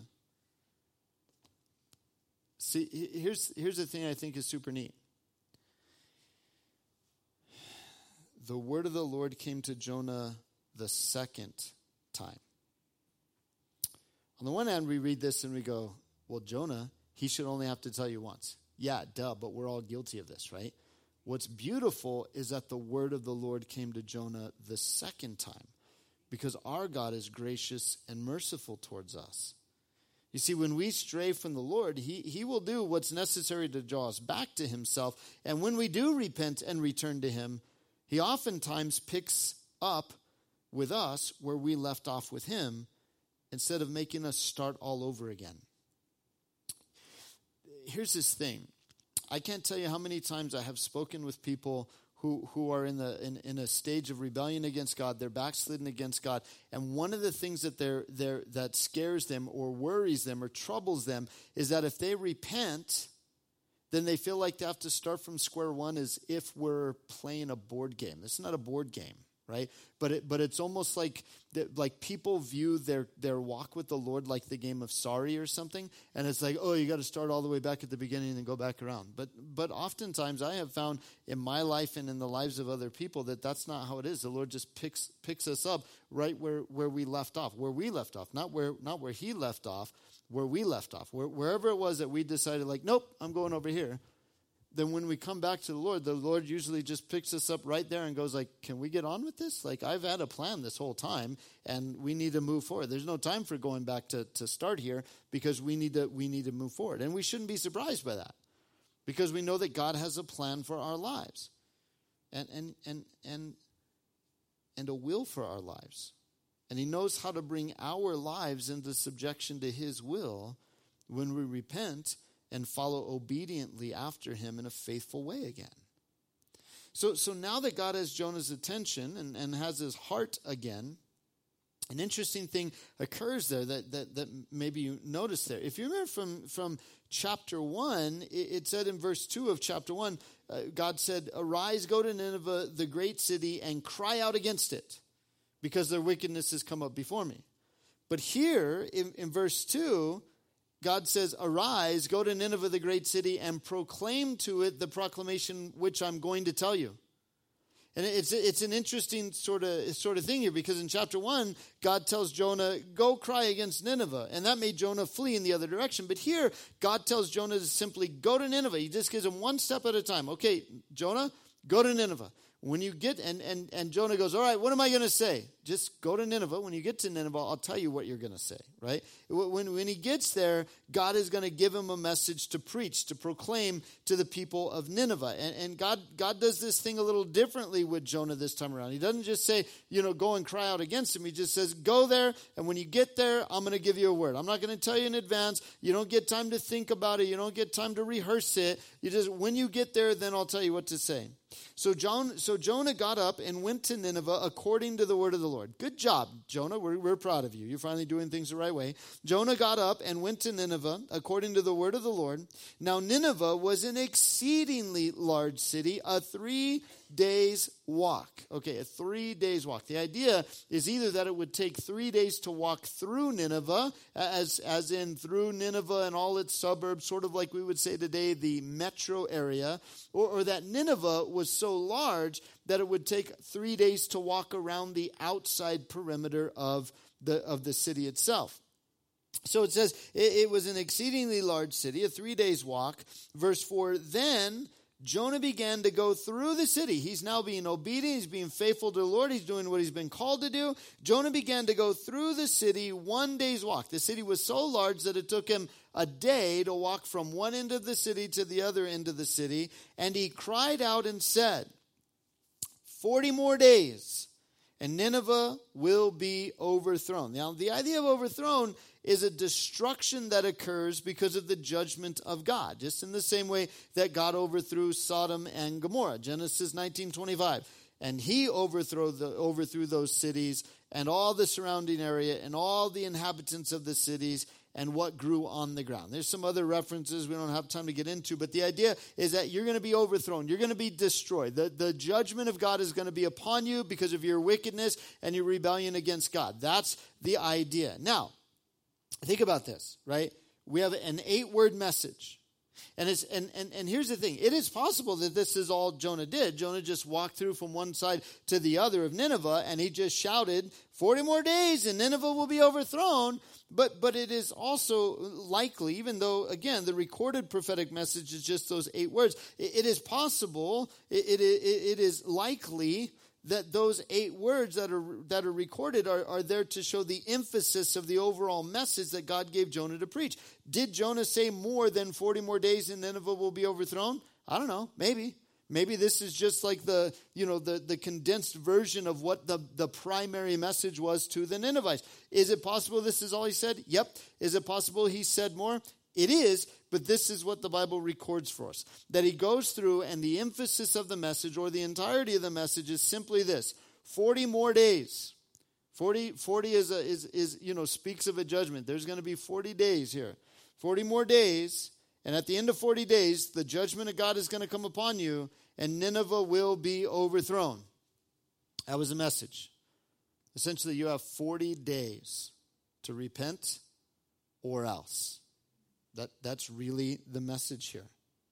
See, here's, here's the thing I think is super neat. The word of the Lord came to Jonah the second time. On the one hand, we read this and we go, well, Jonah, he should only have to tell you once. Yeah, duh, but we're all guilty of this, right? What's beautiful is that the word of the Lord came to Jonah the second time, because our God is gracious and merciful towards us. You see, when we stray from the Lord, he, he will do what's necessary to draw us back to himself. And when we do repent and return to him, he oftentimes picks up with us where we left off with him, instead of making us start all over again. Here's this thing. I can't tell you how many times I have spoken with people who, who are in the in, in a stage of rebellion against God. They're backslidden against God. And one of the things that they're, they're, that scares them or worries them or troubles them is that if they repent, then they feel like they have to start from square one as if we're playing a board game. It's not a board game, right? But it, but it's almost like like people view their, their walk with the Lord like the game of Sorry or something, and it's like, oh, you got to start all the way back at the beginning and then go back around. But but oftentimes I have found in my life and in the lives of other people that that's not how it is. The Lord just picks picks us up right where, where we left off, where we left off, not where not where He left off, where we left off, where, wherever it was that we decided like, nope, I'm going over here. Then when we come back to the Lord, the Lord usually just picks us up right there and goes like, can we get on with this? Like, I've had a plan this whole time, and we need to move forward. There's no time for going back to, to start here, because we need to we need to move forward. And we shouldn't be surprised by that, because we know that God has a plan for our lives and and and and, and a will for our lives. And He knows how to bring our lives into subjection to His will when we repent and follow obediently after Him in a faithful way again. So so now that God has Jonah's attention and, and has his heart again, an interesting thing occurs there that, that, that maybe you noticed there. If you remember from, from chapter one, it, it said in verse two of chapter one, uh, God said, arise, go to Nineveh, the great city, and cry out against it, because their wickedness has come up before me. But here in, in verse two, God says, arise, go to Nineveh, the great city, and proclaim to it the proclamation which I'm going to tell you. And it's it's an interesting sort of sort of thing here, because in chapter one, God tells Jonah, go cry against Nineveh. And that made Jonah flee in the other direction. But here, God tells Jonah to simply go to Nineveh. He just gives him one step at a time. Okay, Jonah, go to Nineveh. When you get, and, and, and Jonah goes, all right, what am I going to say? Just go to Nineveh. When you get to Nineveh, I'll tell you what you're going to say, right? When, when he gets there, God is going to give him a message to preach, to proclaim to the people of Nineveh. And, and God, God does this thing a little differently with Jonah this time around. He doesn't just say, you know, go and cry out against him. He just says, go there, and when you get there, I'm going to give you a word. I'm not going to tell you in advance. You don't get time to think about it. You don't get time to rehearse it. You just, when you get there, then I'll tell you what to say. So, John, so Jonah got up and went to Nineveh according to the word of the Lord. Good job, Jonah. We're, we're proud of you. You're finally doing things the right way. Jonah got up and went to Nineveh according to the word of the Lord. Now, Nineveh was an exceedingly large city, a three days walk. Okay, a three days walk. The idea is either that it would take three days to walk through Nineveh, as, as in through Nineveh and all its suburbs, sort of like we would say today, the metro area, or, or that Nineveh was so large that it would take three days to walk around the outside perimeter of the, of the city itself. So it says it, it was an exceedingly large city, a three days walk. Verse four, then Jonah began to go through the city. He's now being obedient. He's being faithful to the Lord. He's doing what he's been called to do. Jonah began to go through the city one day's walk. The city was so large that it took him a day to walk from one end of the city to the other end of the city. And he cried out and said, forty more days, and Nineveh will be overthrown. Now, the idea of overthrown is a destruction that occurs because of the judgment of God, just in the same way that God overthrew Sodom and Gomorrah. Genesis nineteen twenty-five. And he overthrew, the, overthrew those cities and all the surrounding area and all the inhabitants of the cities and what grew on the ground. There's some other references we don't have time to get into, but the idea is that you're going to be overthrown. You're going to be destroyed. The, the judgment of God is going to be upon you because of your wickedness and your rebellion against God. That's the idea. Now, think about this, right? We have an eight-word message. And, it's, and, and, and here's the thing. It is possible that this is all Jonah did. Jonah just walked through from one side to the other of Nineveh, and he just shouted, forty more days and Nineveh will be overthrown. But but it is also likely, even though, again, the recorded prophetic message is just those eight words, it, it is possible, it, it, it is likely that those eight words that are that are recorded are, are there to show the emphasis of the overall message that God gave Jonah to preach. Did Jonah say more than forty more days and Nineveh will be overthrown? I don't know. Maybe. Maybe this is just like the, you know, the, the condensed version of what the, the primary message was to the Ninevites. Is it possible this is all he said? Yep. Is it possible he said more? It is, but this is what the Bible records for us. That he goes through, and the emphasis of the message, or the entirety of the message, is simply this: forty more days. forty, forty is, a, is, is, you know, speaks of a judgment. There's going to be forty days here. forty more days, and at the end of forty days, the judgment of God is going to come upon you, and Nineveh will be overthrown. That was the message. Essentially, you have forty days to repent or else. That, that's really the message here.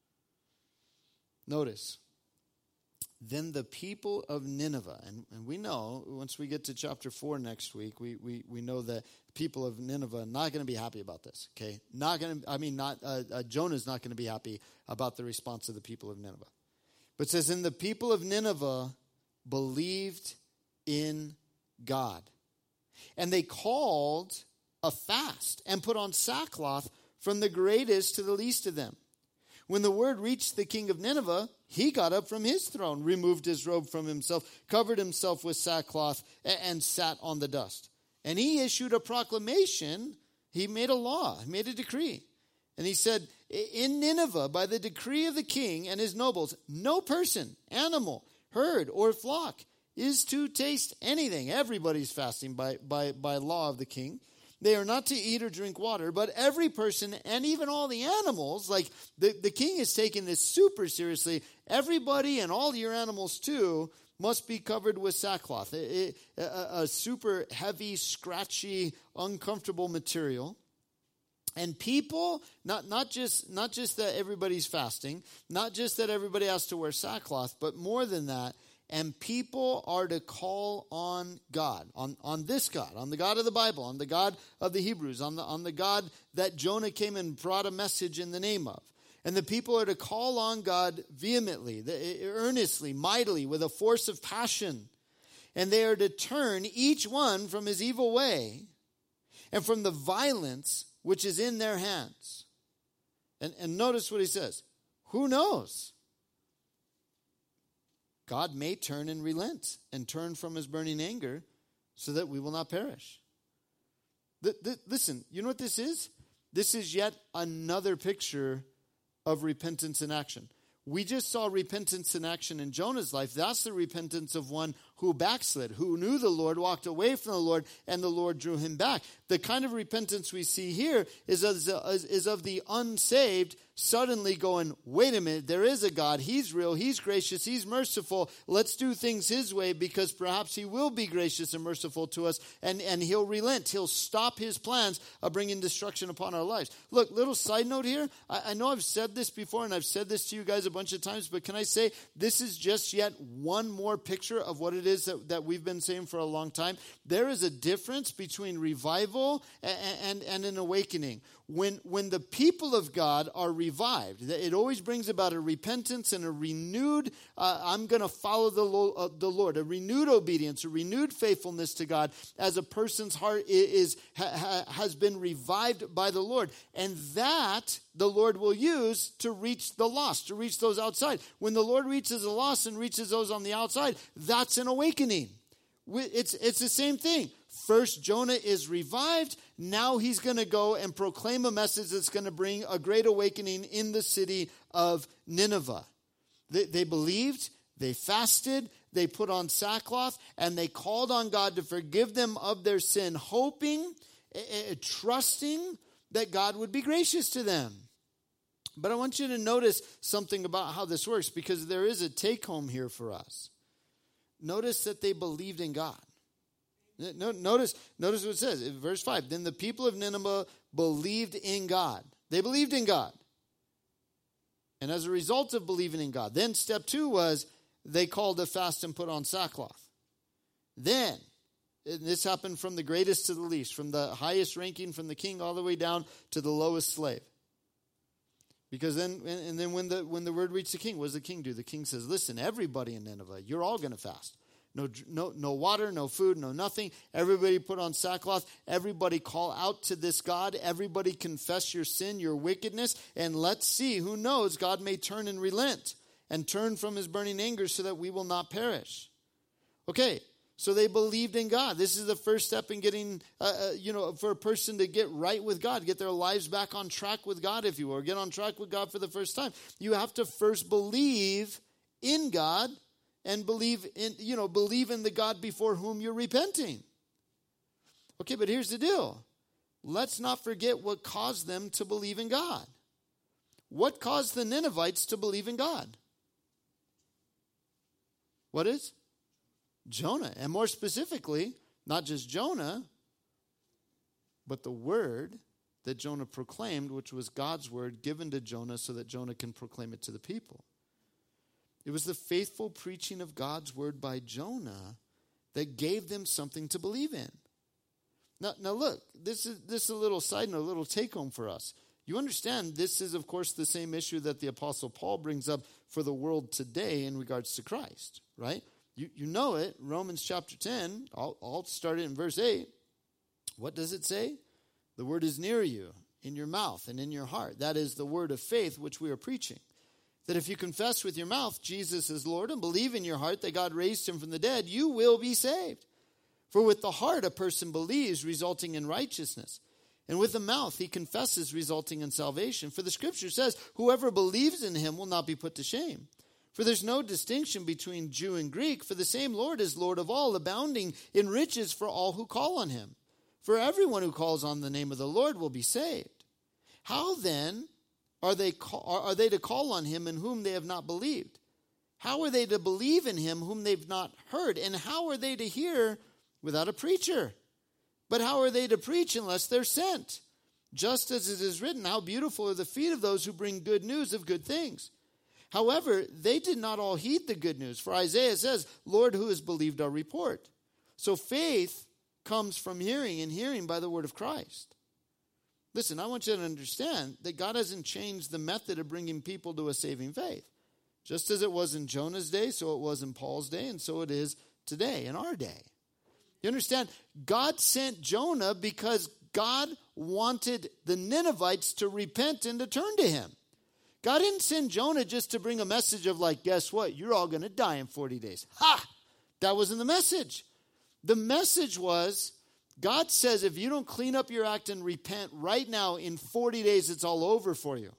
Notice, then the people of Nineveh, and, and we know, once we get to chapter four next week, we we, we know that people of Nineveh are not going to be happy about this, okay? Not going to, I mean, not uh, uh, Jonah's not going to be happy about the response of the people of Nineveh. But it says, and the people of Nineveh believed in God. And they called a fast and put on sackcloth from the greatest to the least of them. When the word reached the king of Nineveh, he got up from his throne, removed his robe from himself, covered himself with sackcloth, and sat on the dust. And he issued a proclamation. He made a law, he made a decree. And he said, in Nineveh, by the decree of the king and his nobles, no person, animal, herd, or flock is to taste anything. Everybody's fasting by, by, by law of the king. They are not to eat or drink water, but every person and even all the animals, like the, the king is taking this super seriously. Everybody and all your animals too must be covered with sackcloth, a, a, a super heavy, scratchy, uncomfortable material. And people, not, not just not just that everybody's fasting, not just that everybody has to wear sackcloth, but more than that, and people are to call on God, on, on this God, on the God of the Bible, on the God of the Hebrews, on the, on the God that Jonah came and brought a message in the name of. And the people are to call on God vehemently, earnestly, mightily, with a force of passion. And they are to turn each one from his evil way and from the violence which is in their hands. And, and notice what he says. Who knows? God may turn and relent and turn from his burning anger so that we will not perish. Th- th- listen, you know what this is? This is yet another picture of repentance in action. We just saw repentance in action in Jonah's life. That's the repentance of one who backslid, who knew the Lord, walked away from the Lord, and the Lord drew him back. The kind of repentance we see here is of, is of the unsaved suddenly going, wait a minute, there is a God. He's real. He's gracious. He's merciful. Let's do things his way because perhaps he will be gracious and merciful to us, and, and he'll relent. He'll stop his plans of bringing destruction upon our lives. Look, little side note here. I, I know I've said this before, and I've said this to you guys a bunch of times, but can I say this is just yet one more picture of what it is that, that we've been saying for a long time. There is a difference between revival and, and, and an awakening. When, when the people of God are revived, it always brings about a repentance and a renewed, uh, I'm going to follow the, lo- uh, the Lord, a renewed obedience, a renewed faithfulness to God as a person's heart is, ha, has been revived by the Lord. And that the Lord will use to reach the lost, to reach those outside. When the Lord reaches the lost and reaches those on the outside, that's an awakening. It's, it's the same thing. First, Jonah is revived. Now he's going to go and proclaim a message that's going to bring a great awakening in the city of Nineveh. They, they believed, they fasted, they put on sackcloth, and they called on God to forgive them of their sin, hoping, uh, trusting that God would be gracious to them. But I want you to notice something about how this works, because there is a take-home here for us. Notice that they believed in God. Notice, notice what it says in verse five. Then the people of Nineveh believed in God. They believed in God. And as a result of believing in God, then step two was they called a fast and put on sackcloth. Then, and this happened from the greatest to the least, from the highest ranking, from the king all the way down to the lowest slave. Because then, and then when the when the word reached the king, what does the king do? The king says, listen, everybody in Nineveh, you're all going to fast. No, no, no water, no food, no nothing. Everybody put on sackcloth. Everybody call out to this God. Everybody confess your sin, your wickedness, and let's see. Who knows? God may turn and relent and turn from his burning anger so that we will not perish. Okay, so they believed in God. This is the first step in getting, uh, uh, you know, for a person to get right with God, get their lives back on track with God, if you will, or get on track with God for the first time. You have to first believe in God. And believe in, you know, believe in the God before whom you're repenting. Okay, but here's the deal. Let's not forget what caused them to believe in God. What caused the Ninevites to believe in God? What is? Jonah. And more specifically, not just Jonah, but the word that Jonah proclaimed, which was God's word given to Jonah so that Jonah can proclaim it to the people. It was the faithful preaching of God's word by Jonah that gave them something to believe in. Now, now look, this is this is a little side note, a little take home for us. You understand this is, of course, the same issue that the Apostle Paul brings up for the world today in regards to Christ, right? You you know it, Romans chapter ten, I'll, I'll start it in verse eight. What does it say? The word is near you, in your mouth and in your heart. That is the word of faith which we are preaching. That if you confess with your mouth Jesus is Lord and believe in your heart that God raised him from the dead, you will be saved. For with the heart a person believes, resulting in righteousness. And with the mouth he confesses, resulting in salvation. For the scripture says, whoever believes in him will not be put to shame. For there's no distinction between Jew and Greek, for the same Lord is Lord of all, abounding in riches for all who call on him. For everyone who calls on the name of the Lord will be saved. How then Are they, are they to call on him in whom they have not believed? How are they to believe in him whom they've not heard? And how are they to hear without a preacher? But how are they to preach unless they're sent? Just as it is written, how beautiful are the feet of those who bring good news of good things. However, they did not all heed the good news. For Isaiah says, Lord, who has believed our report? So faith comes from hearing, and hearing by the word of Christ. Listen, I want you to understand that God hasn't changed the method of bringing people to a saving faith. Just as it was in Jonah's day, so it was in Paul's day, and so it is today, in our day. You understand? God sent Jonah because God wanted the Ninevites to repent and to turn to him. God didn't send Jonah just to bring a message of like, guess what? You're all going to die in forty days. Ha! That wasn't the message. The message was, God says if you don't clean up your act and repent right now, in forty days it's all over for you.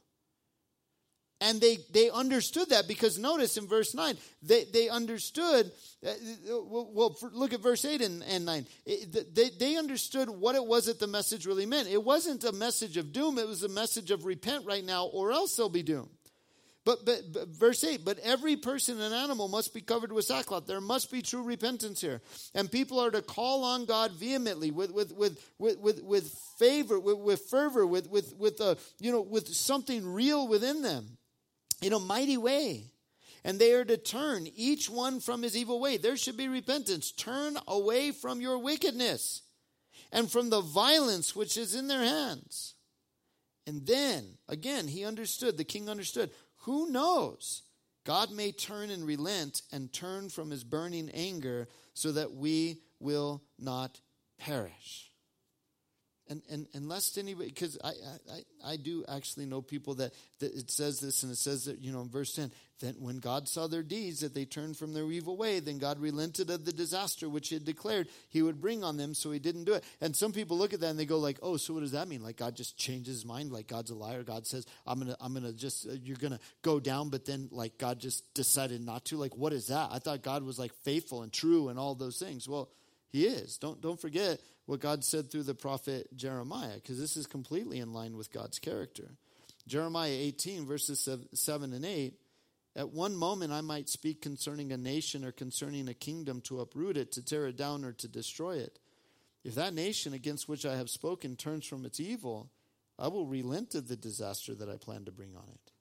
And they, they understood that because notice in verse nine, they, they understood, uh, well, look at verse eight and, and nine. It, they, they understood what it was that the message really meant. It wasn't a message of doom. It was a message of repent right now or else they'll be doomed. But, but, but verse eight, but every person and animal must be covered with sackcloth. There must be true repentance here. And people are to call on God vehemently with, with, with, with, with, with favor, with, with fervor, with, with, with, uh, you know, with something real within them. In a mighty way. And they are to turn each one from his evil way. There should be repentance. Turn away from your wickedness and from the violence which is in their hands. And then, again, he understood, the king understood, who knows? God may turn and relent and turn from his burning anger so that we will not perish. And, and, and lest anybody, because I, I, I do actually know people that, that it says this, and it says that, you know, in verse ten, that when God saw their deeds, that they turned from their evil way, then God relented of the disaster which he had declared he would bring on them, so he didn't do it. And some people look at that and they go like, oh, so what does that mean? Like God just changes his mind, like God's a liar. God says, I'm going to, I'm going to just, uh, you're going to go down, but then like God just decided not to. Like, what is that? I thought God was like faithful and true and all those things. Well, he is. Don't, don't forget what God said through the prophet Jeremiah, because this is completely in line with God's character. Jeremiah eighteen, verses seven and eight, at one moment I might speak concerning a nation or concerning a kingdom to uproot it, to tear it down, or to destroy it. If that nation against which I have spoken turns from its evil, I will relent of the disaster that I plan to bring on it.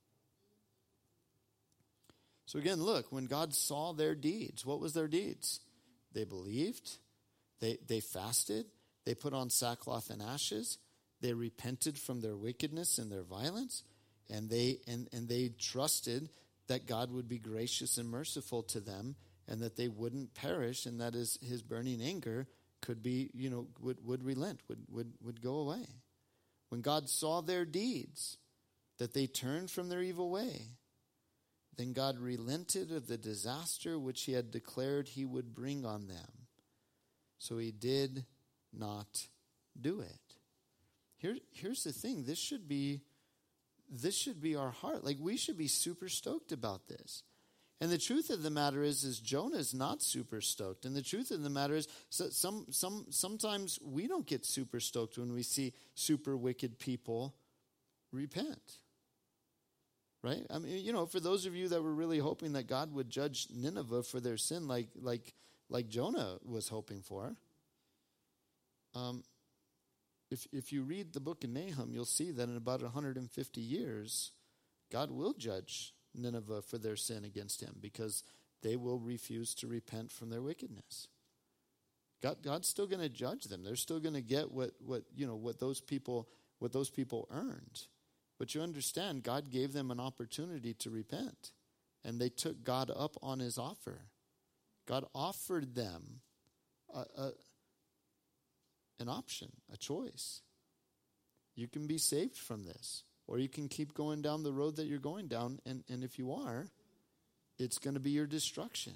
So again, look, when God saw their deeds, what was their deeds? They believed. They they fasted, they put on sackcloth and ashes, they repented from their wickedness and their violence, and they and, and they trusted that God would be gracious and merciful to them, and that they wouldn't perish, and that his, his burning anger could be, you know, would, would relent, would, would, would go away. When God saw their deeds, that they turned from their evil way, then God relented of the disaster which he had declared he would bring on them. So he did not do it. Here, here's the thing. This should be, this should be our heart. Like, we should be super stoked about this. And the truth of the matter is, is Jonah is not super stoked. And the truth of the matter is, so some, some, sometimes we don't get super stoked when we see super wicked people repent. Right? I mean, you know, for those of you that were really hoping that God would judge Nineveh for their sin, like, like, like Jonah was hoping for. Um, if if you read the book of Nahum, you'll see that in about one hundred fifty years, God will judge Nineveh for their sin against him, because they will refuse to repent from their wickedness. God, God's still going to judge them. They're still going to get what, what you know what those people what those people earned. But you understand, God gave them an opportunity to repent, and they took God up on his offer. God offered them a, a, an option, a choice. You can be saved from this, or you can keep going down the road that you're going down, and, and if you are, it's going to be your destruction.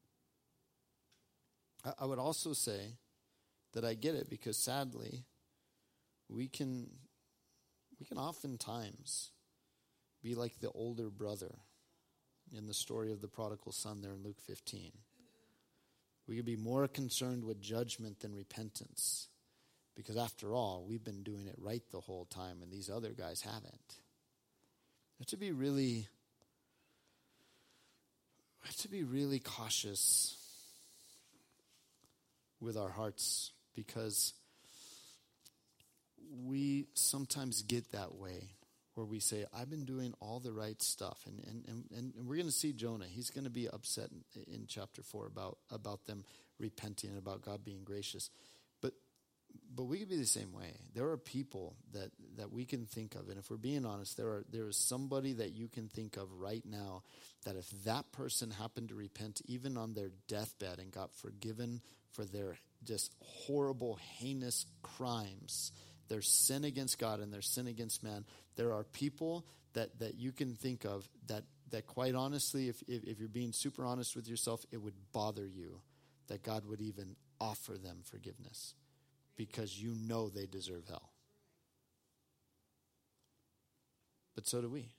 I, I would also say that I get it, because sadly, we can we can oftentimes be like the older brother in the story of the prodigal son there in Luke fifteen. We could be more concerned with judgment than repentance, because after all, we've been doing it right the whole time, and these other guys haven't. We have to be really, we have to be really cautious with our hearts, because we sometimes get that way, where we say, I've been doing all the right stuff. And and, and, and we're going to see Jonah. He's going to be upset in, in chapter four about, about them repenting and about God being gracious. But but we could be the same way. There are people that, that we can think of. And if we're being honest, there are there is somebody that you can think of right now that if that person happened to repent even on their deathbed and got forgiven for their just horrible, heinous crimes, their sin against God and their sin against man, there are people that, that you can think of that, that quite honestly, if, if, if you're being super honest with yourself, it would bother you that God would even offer them forgiveness because you know they deserve hell. But so do we.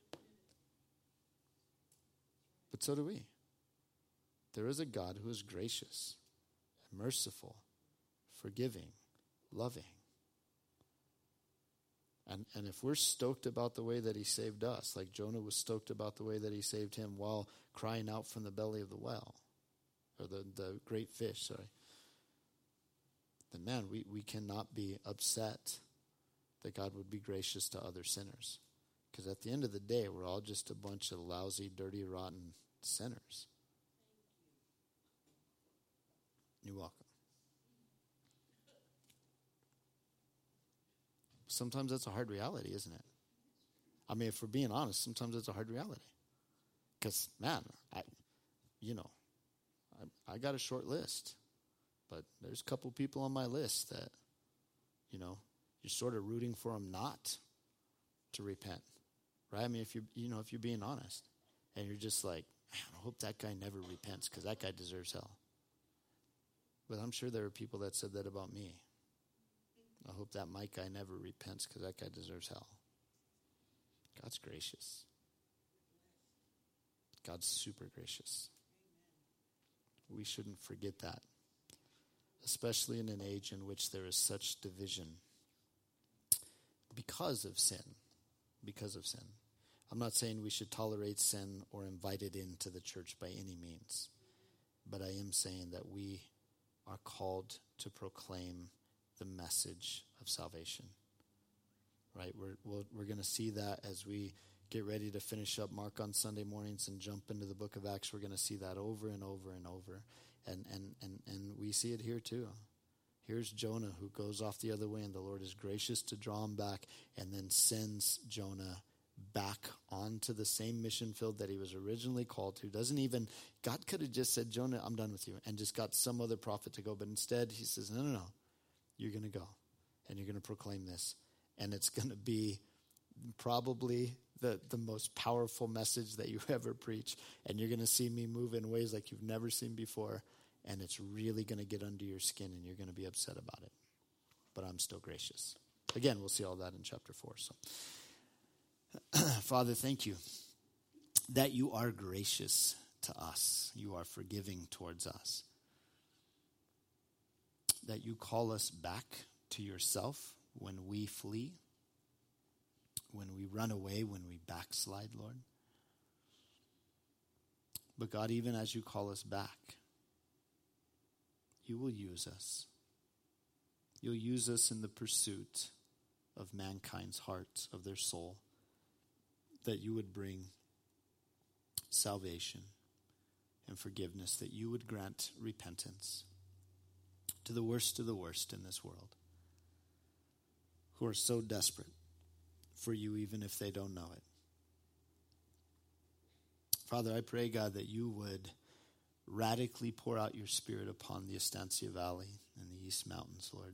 But so do we. There is a God who is gracious, merciful, forgiving, loving. And and if we're stoked about the way that he saved us, like Jonah was stoked about the way that he saved him while crying out from the belly of the well, or the, the great fish, sorry, then man, we, we cannot be upset that God would be gracious to other sinners. Because at the end of the day, we're all just a bunch of lousy, dirty, rotten sinners. You're welcome. Sometimes that's a hard reality, isn't it? I mean, if we're being honest, sometimes it's a hard reality. Because, man, I, you know, I, I got a short list. But there's a couple people on my list that, you know, you're sort of rooting for them not to repent. Right? I mean, if you're, you know, if you're being honest. And you're just like, man, I hope that guy never repents because that guy deserves hell. But I'm sure there are people that said that about me. I hope that Mike guy never repents because that guy deserves hell. God's gracious. God's super gracious. We shouldn't forget that. Especially in an age in which there is such division because of sin. Because of sin. I'm not saying we should tolerate sin or invite it into the church by any means. But I am saying that we are called to proclaim the message of salvation. Right? We're we're, we're going to see that as we get ready to finish up Mark on Sunday mornings and jump into the book of Acts. We're going to see that over and over and over. And, and, and, and we see it here too. Here's Jonah who goes off the other way, and the Lord is gracious to draw him back and then sends Jonah back onto the same mission field that he was originally called to. Doesn't even, God could have just said, Jonah, I'm done with you, and just got some other prophet to go. But instead, he says, no, no, no, you're going to go, and you're going to proclaim this. And it's going to be probably the, the most powerful message that you ever preach. And you're going to see me move in ways like you've never seen before. And it's really going to get under your skin, and you're going to be upset about it. But I'm still gracious. Again, we'll see all that in chapter four. So, Father, thank you that you are gracious to us. You are forgiving towards us. That you call us back to yourself when we flee, when we run away, when we backslide, Lord. But God, even as you call us back, you will use us. You'll use us in the pursuit of mankind's heart, of their soul, that you would bring salvation and forgiveness, that you would grant repentance to the worst of the worst in this world, who are so desperate for you even if they don't know it. Father, I pray, God, that you would radically pour out your Spirit upon the Estancia Valley and the East Mountains, Lord.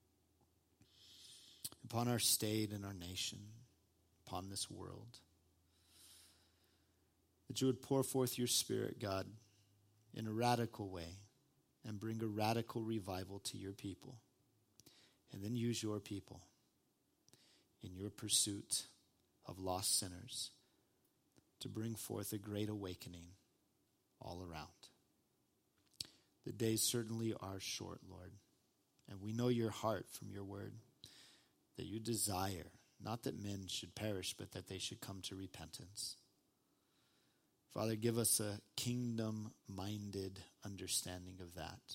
Upon our state and our nation, upon this world. That you would pour forth your Spirit, God, in a radical way and bring a radical revival to your people. And then use your people in your pursuit of lost sinners to bring forth a great awakening all around. The days certainly are short, Lord, and we know your heart from your word, that you desire, not that men should perish, but that they should come to repentance. Father, give us a kingdom-minded understanding of that.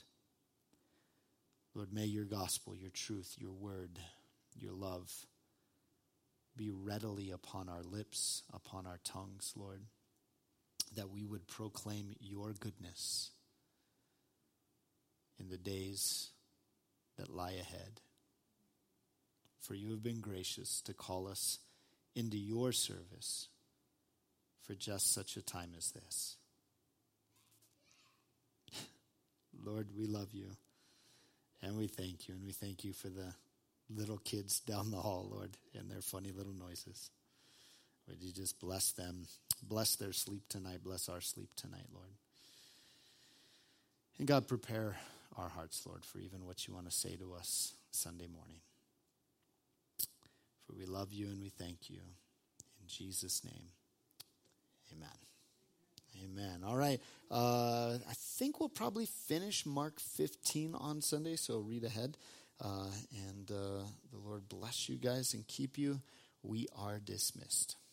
Lord, may your gospel, your truth, your word, your love be readily upon our lips, upon our tongues, Lord, that we would proclaim your goodness in the days that lie ahead. For you have been gracious to call us into your service for just such a time as this. Lord, we love you, and we thank you, and we thank you for the little kids down the hall, Lord, and their funny little noises. Would you just bless them, bless their sleep tonight, bless our sleep tonight, Lord. And God, prepare our hearts, Lord, for even what you want to say to us Sunday morning. For we love you and we thank you. In Jesus' name, amen. Amen. All right. Uh, I think we'll probably finish Mark fifteen on Sunday, so read ahead. Uh, and uh, the Lord bless you guys and keep you. We are dismissed.